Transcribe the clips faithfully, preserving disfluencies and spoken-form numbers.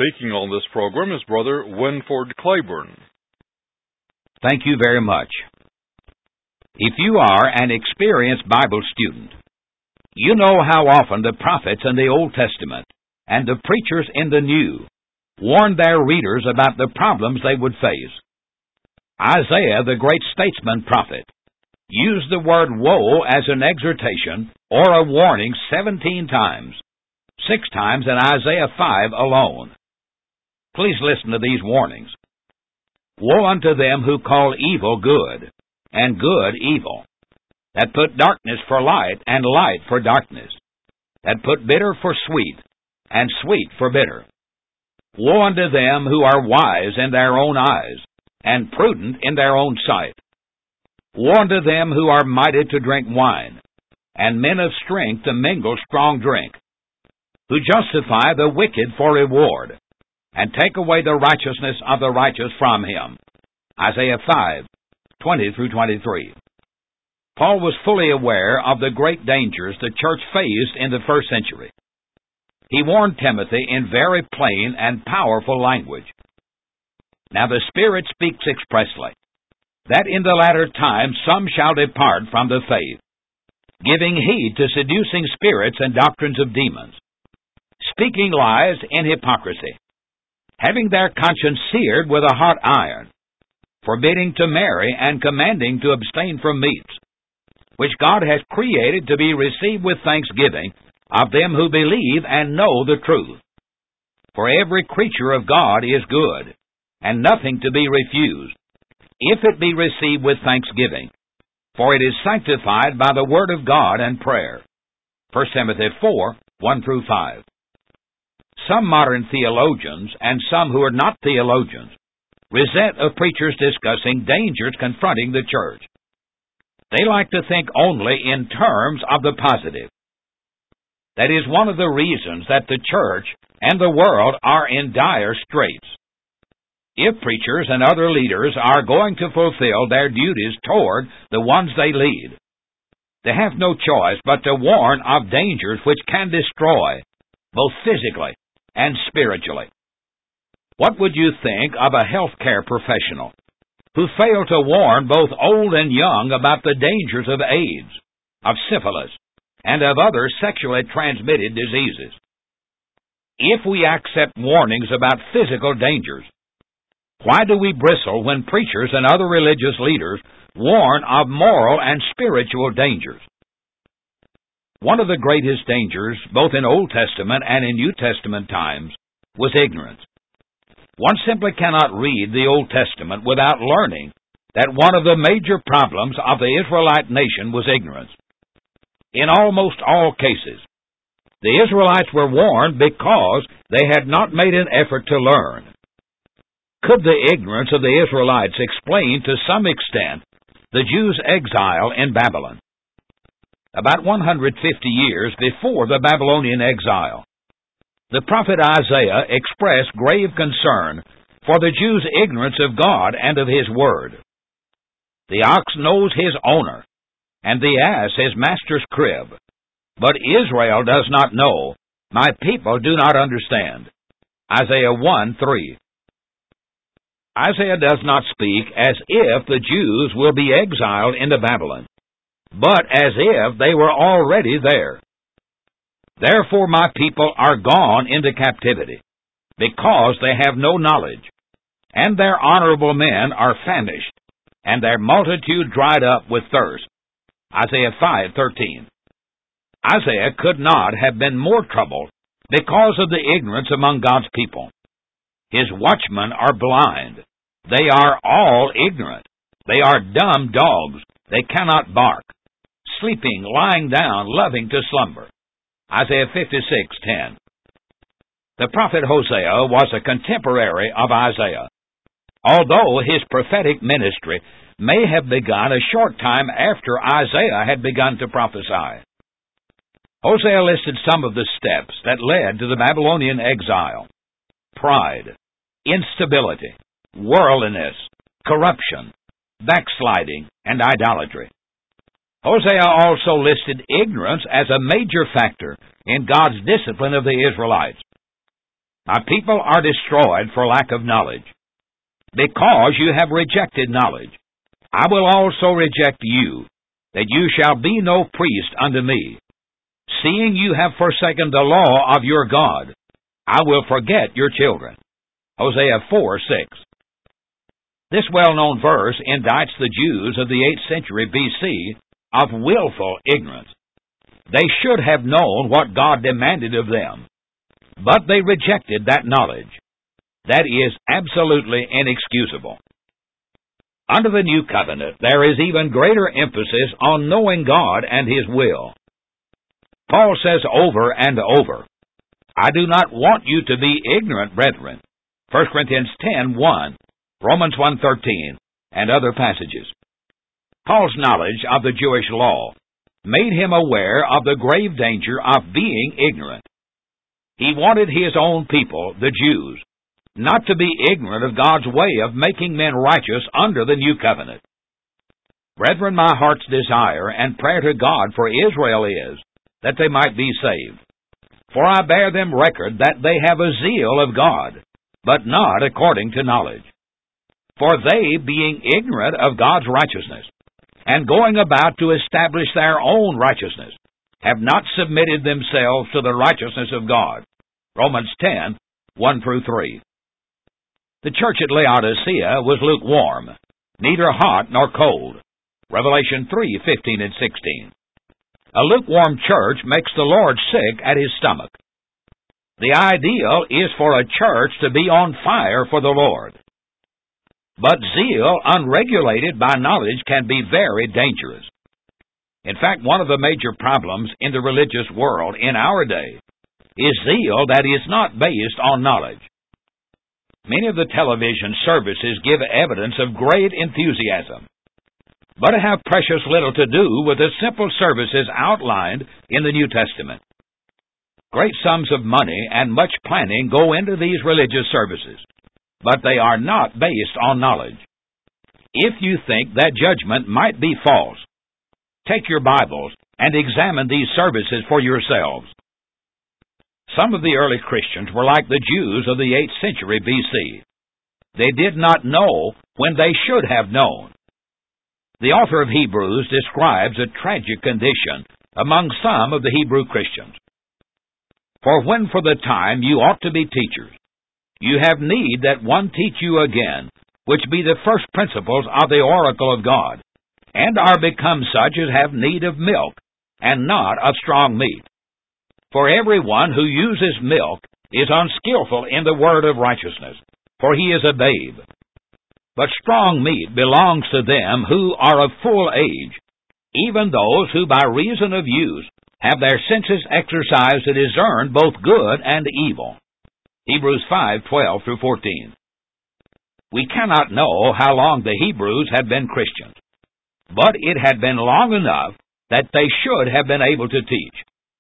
Speaking on this program is Brother Winford Claiborne. Thank you very much. If you are an experienced Bible student, you know how often the prophets in the Old Testament and the preachers in the New warned their readers about the problems they would face. Isaiah, the great statesman prophet, used the word woe as an exhortation or a warning seventeen times, six times in Isaiah five alone. Please listen to these warnings. Woe unto them who call evil good, and good evil, that put darkness for light, and light for darkness, that put bitter for sweet, and sweet for bitter. Woe unto them who are wise in their own eyes, and prudent in their own sight. Woe unto them who are mighty to drink wine, and men of strength to mingle strong drink, who justify the wicked for reward, and take away the righteousness of the righteous from him. Isaiah five, twenty through twenty-three. Paul was fully aware of the great dangers the church faced in the first century. He warned Timothy in very plain and powerful language. Now the Spirit speaks expressly, that in the latter time some shall depart from the faith, giving heed to seducing spirits and doctrines of demons, speaking lies in hypocrisy, having their conscience seared with a hot iron, forbidding to marry and commanding to abstain from meats, which God has created to be received with thanksgiving of them who believe and know the truth. For every creature of God is good, and nothing to be refused, if it be received with thanksgiving, for it is sanctified by the word of God and prayer. First Timothy four, one through five. Some modern theologians, and some who are not theologians, resent of preachers discussing dangers confronting the church. They like to think only in terms of the positive. That is one of the reasons that the church and the world are in dire straits. If preachers and other leaders are going to fulfill their duties toward the ones they lead, they have no choice but to warn of dangers which can destroy, both physically and spiritually. What would you think of a healthcare professional who failed to warn both old and young about the dangers of AIDS, of syphilis, and of other sexually transmitted diseases? If we accept warnings about physical dangers, why do we bristle when preachers and other religious leaders warn of moral and spiritual dangers? One of the greatest dangers, both in Old Testament and in New Testament times, was ignorance. One simply cannot read the Old Testament without learning that one of the major problems of the Israelite nation was ignorance. In almost all cases, the Israelites were warned because they had not made an effort to learn. Could the ignorance of the Israelites explain to some extent the Jews' exile in Babylon? About one hundred fifty years before the Babylonian exile, the prophet Isaiah expressed grave concern for the Jews' ignorance of God and of His Word. The ox knows his owner, and the ass his master's crib, but Israel does not know, my people do not understand. Isaiah one, three. Isaiah does not speak as if the Jews will be exiled into Babylon, but as if they were already there. Therefore my people are gone into captivity, because they have no knowledge, and their honorable men are famished, and their multitude dried up with thirst. Isaiah five, thirteen. Isaiah could not have been more troubled because of the ignorance among God's people. His watchmen are blind. They are all ignorant. They are dumb dogs. They cannot bark. Sleeping, lying down, loving to slumber. Isaiah fifty-six, ten. The prophet Hosea was a contemporary of Isaiah, although his prophetic ministry may have begun a short time after Isaiah had begun to prophesy. Hosea listed some of the steps that led to the Babylonian exile: pride, instability, worldliness, corruption, backsliding, and idolatry. Hosea also listed ignorance as a major factor in God's discipline of the Israelites. My people are destroyed for lack of knowledge. Because you have rejected knowledge, I will also reject you, that you shall be no priest unto me. Seeing you have forsaken the law of your God, I will forget your children. Hosea four six. This well-known verse indicts the Jews of the eighth century B C of willful ignorance. They should have known what God demanded of them, but they rejected that knowledge. That is absolutely inexcusable. Under the New Covenant, there is even greater emphasis on knowing God and His will. Paul says over and over, I do not want you to be ignorant, brethren. First Corinthians ten one, Romans one thirteen, and other passages. Paul's knowledge of the Jewish law made him aware of the grave danger of being ignorant. He wanted his own people, the Jews, not to be ignorant of God's way of making men righteous under the New Covenant. Brethren, my heart's desire and prayer to God for Israel is that they might be saved. For I bear them record that they have a zeal of God, but not according to knowledge. For they, being ignorant of God's righteousness, and going about to establish their own righteousness, have not submitted themselves to the righteousness of God. Romans ten one through three. The church at Laodicea was lukewarm, neither hot nor cold. Revelation three fifteen and sixteen. A lukewarm church makes the Lord sick at His stomach. The ideal is for a church to be on fire for the Lord. But zeal unregulated by knowledge can be very dangerous. In fact, one of the major problems in the religious world in our day is zeal that is not based on knowledge. Many of the television services give evidence of great enthusiasm, but have precious little to do with the simple services outlined in the New Testament. Great sums of money and much planning go into these religious services, but they are not based on knowledge. If you think that judgment might be false, take your Bibles and examine these services for yourselves. Some of the early Christians were like the Jews of the eighth century B C. They did not know when they should have known. The author of Hebrews describes a tragic condition among some of the Hebrew Christians. For when for the time you ought to be teachers, you have need that one teach you again, which be the first principles of the oracle of God, and are become such as have need of milk, and not of strong meat. For everyone who uses milk is unskillful in the word of righteousness, for he is a babe. But strong meat belongs to them who are of full age, even those who by reason of use have their senses exercised to discern both good and evil. Hebrews five twelve through fourteen. We cannot know how long the Hebrews had been Christians, but it had been long enough that they should have been able to teach.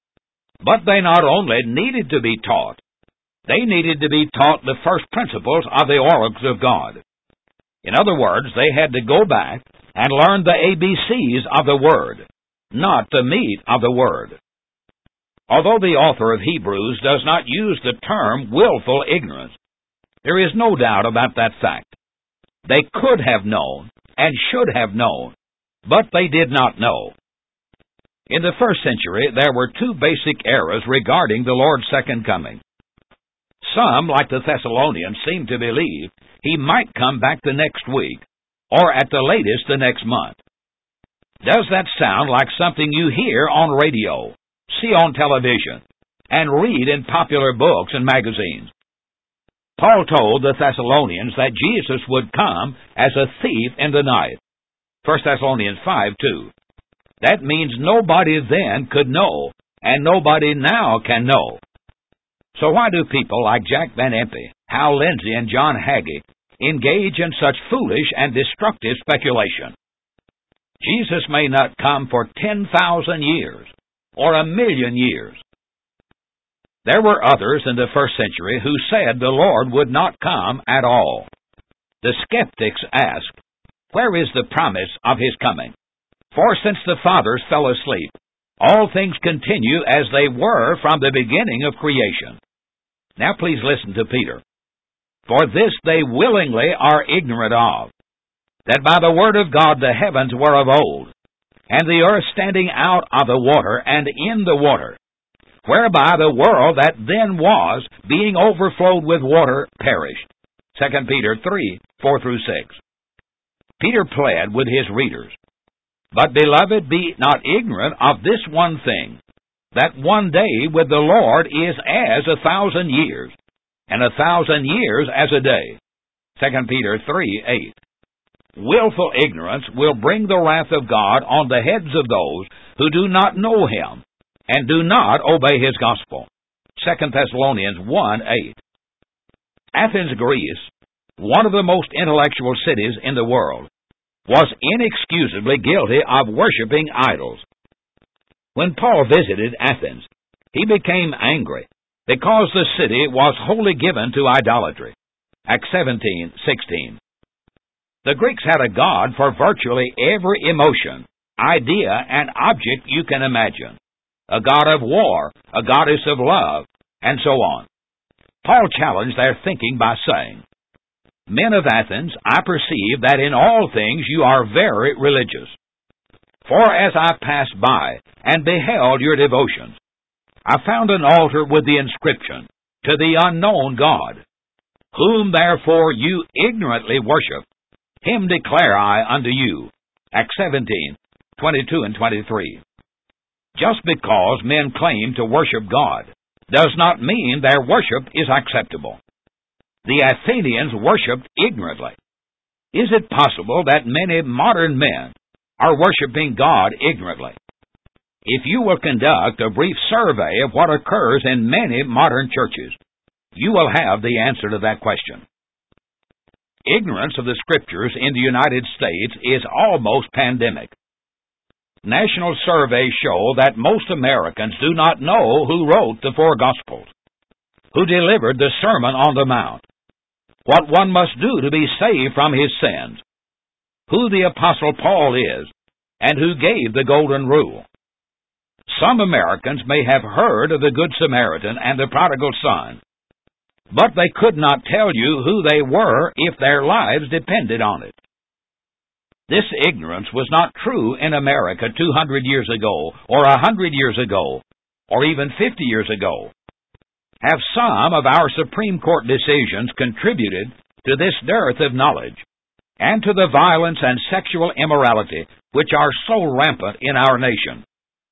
But they not only needed to be taught, they needed to be taught the first principles of the oracles of God. In other words, they had to go back and learn the A B Cs of the Word, not the meat of the Word. Although the author of Hebrews does not use the term willful ignorance, there is no doubt about that fact. They could have known and should have known, but they did not know. In the first century, there were two basic errors regarding the Lord's second coming. Some, like the Thessalonians, seemed to believe He might come back the next week, or at the latest the next month. Does that sound like something you hear on radio, see on television, and read in popular books and magazines? Paul told the Thessalonians that Jesus would come as a thief in the night. First Thessalonians five two. That means nobody then could know, and nobody now can know. So why do people like Jack Van Impe, Hal Lindsey, and John Hagee engage in such foolish and destructive speculation? Jesus may not come for ten thousand years, or a million years. There were others in the first century who said the Lord would not come at all. The skeptics asked, where is the promise of His coming? For since the fathers fell asleep, all things continue as they were from the beginning of creation. Now please listen to Peter. For this they willingly are ignorant of, that by the word of God the heavens were of old, and the earth standing out of the water and in the water, whereby the world that then was, being overflowed with water, perished. Second Peter three, four through six. Peter pled with his readers, But, beloved, be not ignorant of this one thing, that one day with the Lord is as a thousand years, and a thousand years as a day. Second Peter three, eight. Willful ignorance will bring the wrath of God on the heads of those who do not know Him, and do not obey His gospel. Second Thessalonians one, eight. Athens, Greece, one of the most intellectual cities in the world, was inexcusably guilty of worshiping idols. When Paul visited Athens, he became angry because the city was wholly given to idolatry. Acts seventeen, sixteen. The Greeks had a god for virtually every emotion, idea, and object you can imagine. A god of war, a goddess of love, and so on. Paul challenged their thinking by saying, Men of Athens, I perceive that in all things you are very religious. For as I passed by and beheld your devotions, I found an altar with the inscription, To the unknown God, whom therefore you ignorantly worship, Him declare I unto you. Acts seventeen, twenty-two and twenty-three. Just because men claim to worship God does not mean their worship is acceptable. The Athenians worshipped ignorantly. Is it possible that many modern men are worshiping God ignorantly? If you will conduct a brief survey of what occurs in many modern churches, you will have the answer to that question. Ignorance of the Scriptures in the United States is almost pandemic. National surveys show that most Americans do not know who wrote the four Gospels, who delivered the Sermon on the Mount, what one must do to be saved from his sins, who the Apostle Paul is, and who gave the Golden Rule. Some Americans may have heard of the Good Samaritan and the Prodigal Son, but they could not tell you who they were if their lives depended on it. This ignorance was not true in America two hundred years ago, or a hundred years ago, or even fifty years ago. Have some of our Supreme Court decisions contributed to this dearth of knowledge, and to the violence and sexual immorality which are so rampant in our nation?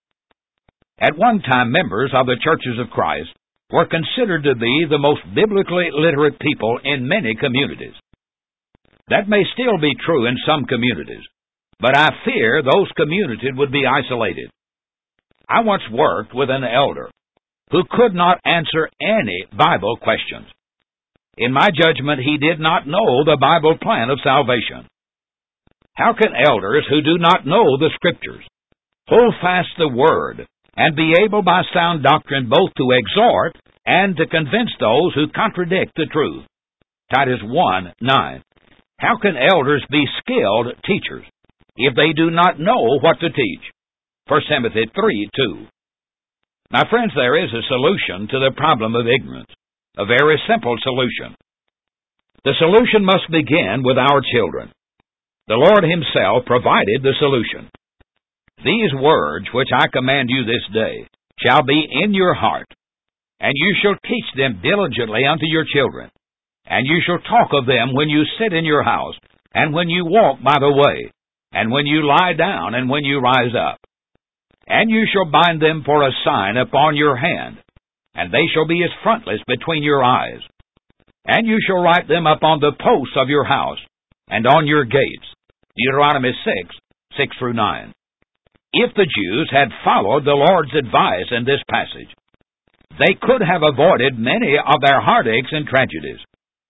At one time, members of the Churches of Christ were considered to be the most biblically literate people in many communities. That may still be true in some communities, but I fear those communities would be isolated. I once worked with an elder who could not answer any Bible questions. In my judgment, he did not know the Bible plan of salvation. How can elders who do not know the Scriptures hold fast the Word and be able by sound doctrine both to exhort and to convince those who contradict the truth? Titus one, nine. How can elders be skilled teachers if they do not know what to teach? First Timothy three, two. My friends, there is a solution to the problem of ignorance, a very simple solution. The solution must begin with our children. The Lord Himself provided the solution. These words which I command you this day shall be in your heart, and you shall teach them diligently unto your children, and you shall talk of them when you sit in your house, and when you walk by the way, and when you lie down, and when you rise up. And you shall bind them for a sign upon your hand, and they shall be as frontlets between your eyes. And you shall write them upon the posts of your house, and on your gates. Deuteronomy six, six through nine. If the Jews had followed the Lord's advice in this passage, they could have avoided many of their heartaches and tragedies.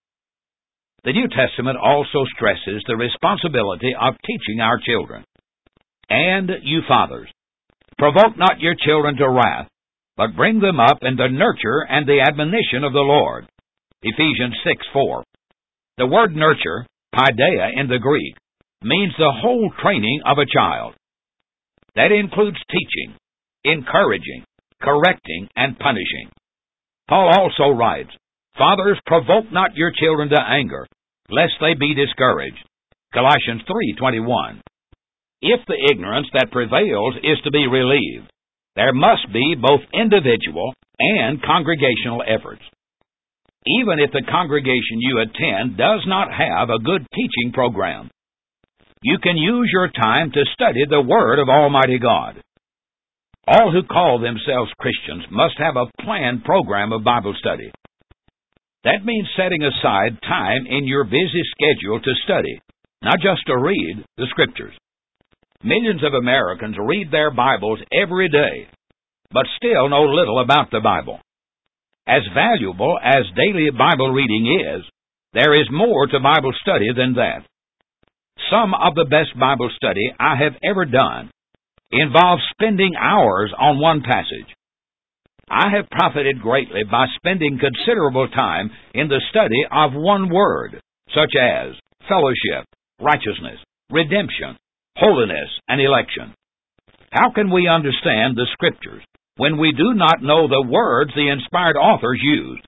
The New Testament also stresses the responsibility of teaching our children. And you fathers, provoke not your children to wrath, but bring them up in the nurture and the admonition of the Lord. Ephesians six, four. The word nurture, paideia in the Greek, means the whole training of a child. That includes teaching, encouraging, correcting, and punishing. Paul also writes, "Fathers, provoke not your children to anger, lest they be discouraged." Colossians three twenty-one. If the ignorance that prevails is to be relieved, there must be both individual and congregational efforts. Even if the congregation you attend does not have a good teaching program, you can use your time to study the Word of Almighty God. All who call themselves Christians must have a planned program of Bible study. That means setting aside time in your busy schedule to study, not just to read the Scriptures. Millions of Americans read their Bibles every day, but still know little about the Bible. As valuable as daily Bible reading is, there is more to Bible study than that. Some of the best Bible study I have ever done involves spending hours on one passage. I have profited greatly by spending considerable time in the study of one word, such as fellowship, righteousness, redemption, holiness, and election. How can we understand the Scriptures when we do not know the words the inspired authors used?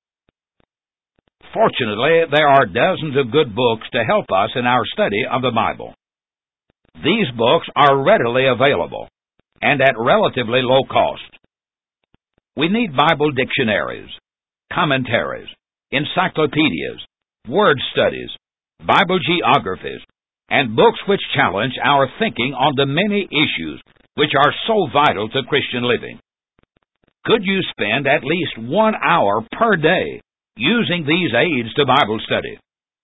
Fortunately, there are dozens of good books to help us in our study of the Bible. These books are readily available and at relatively low cost. We need Bible dictionaries, commentaries, encyclopedias, word studies, Bible geographies, and books which challenge our thinking on the many issues which are so vital to Christian living. Could you spend at least one hour per day using these aids to Bible study?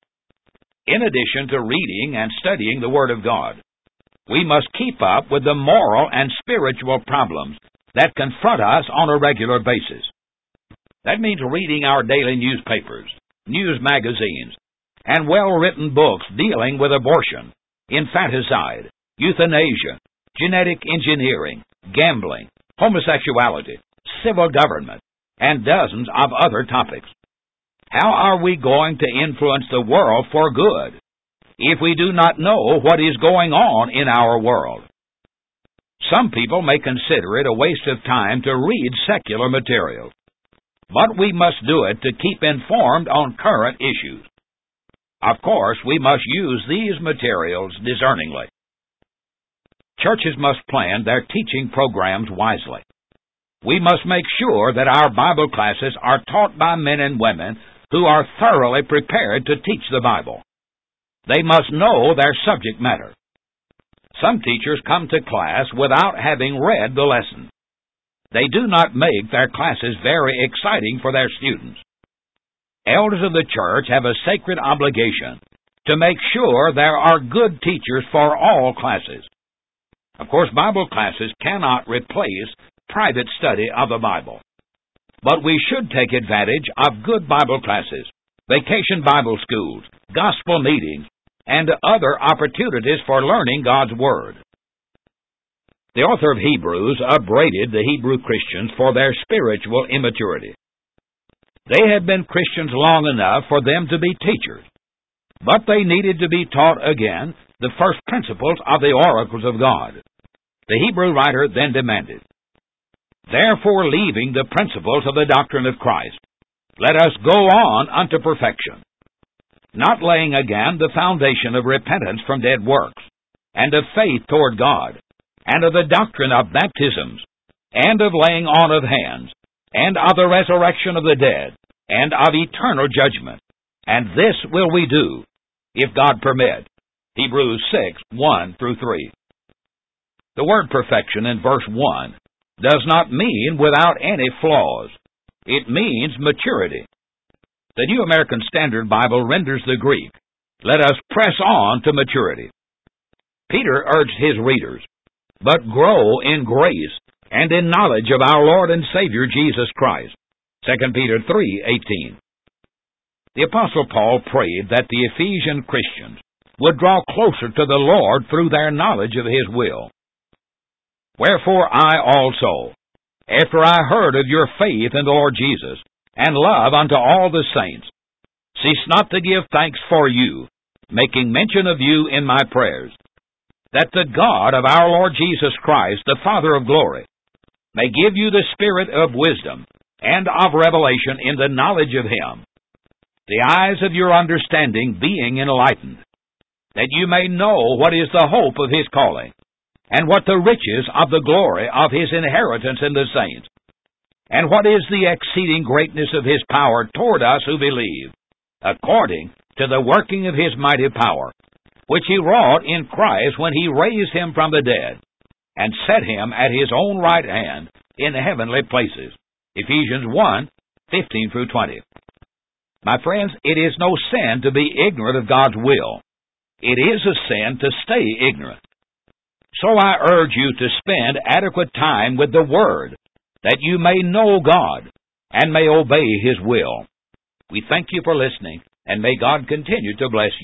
In addition to reading and studying the Word of God, we must keep up with the moral and spiritual problems that confront us on a regular basis. That means reading our daily newspapers, news magazines, and well-written books dealing with abortion, infanticide, euthanasia, genetic engineering, gambling, homosexuality, civil government, and dozens of other topics. How are we going to influence the world for good if we do not know what is going on in our world? Some people may consider it a waste of time to read secular material, but we must do it to keep informed on current issues. Of course, we must use these materials discerningly. Churches must plan their teaching programs wisely. We must make sure that our Bible classes are taught by men and women who are thoroughly prepared to teach the Bible. They must know their subject matter. Some teachers come to class without having read the lesson. They do not make their classes very exciting for their students. Elders of the church have a sacred obligation to make sure there are good teachers for all classes. Of course, Bible classes cannot replace private study of the Bible. But we should take advantage of good Bible classes, vacation Bible schools, gospel meetings, and other opportunities for learning God's Word. The author of Hebrews upbraided the Hebrew Christians for their spiritual immaturity. They had been Christians long enough for them to be teachers, but they needed to be taught again the first principles of the oracles of God. The Hebrew writer then demanded, "Therefore, leaving the principles of the doctrine of Christ, let us go on unto perfection, not laying again the foundation of repentance from dead works, and of faith toward God, and of the doctrine of baptisms, and of laying on of hands, and of the resurrection of the dead, and of eternal judgment. And this will we do, if God permit." Hebrews six, one through three. The word perfection in verse one does not mean without any flaws. It means maturity. The New American Standard Bible renders the Greek, "Let us press on to maturity." Peter urged his readers, "But grow in grace and in knowledge of our Lord and Savior Jesus Christ." Second Peter three, eighteen. The Apostle Paul prayed that the Ephesian Christians would draw closer to the Lord through their knowledge of His will. "Wherefore I also, after I heard of your faith in the Lord Jesus, and love unto all the saints, cease not to give thanks for you, making mention of you in my prayers, that the God of our Lord Jesus Christ, the Father of glory, may give you the spirit of wisdom and of revelation in the knowledge of Him, the eyes of your understanding being enlightened, that you may know what is the hope of His calling, and what the riches of the glory of His inheritance in the saints, and what is the exceeding greatness of His power toward us who believe, according to the working of His mighty power, which He wrought in Christ when He raised Him from the dead, and set Him at His own right hand in heavenly places. Ephesians one, fifteen through twenty. My friends, it is no sin to be ignorant of God's will. It is a sin to stay ignorant. So I urge you to spend adequate time with the Word, that you may know God and may obey His will. We thank you for listening, and may God continue to bless you.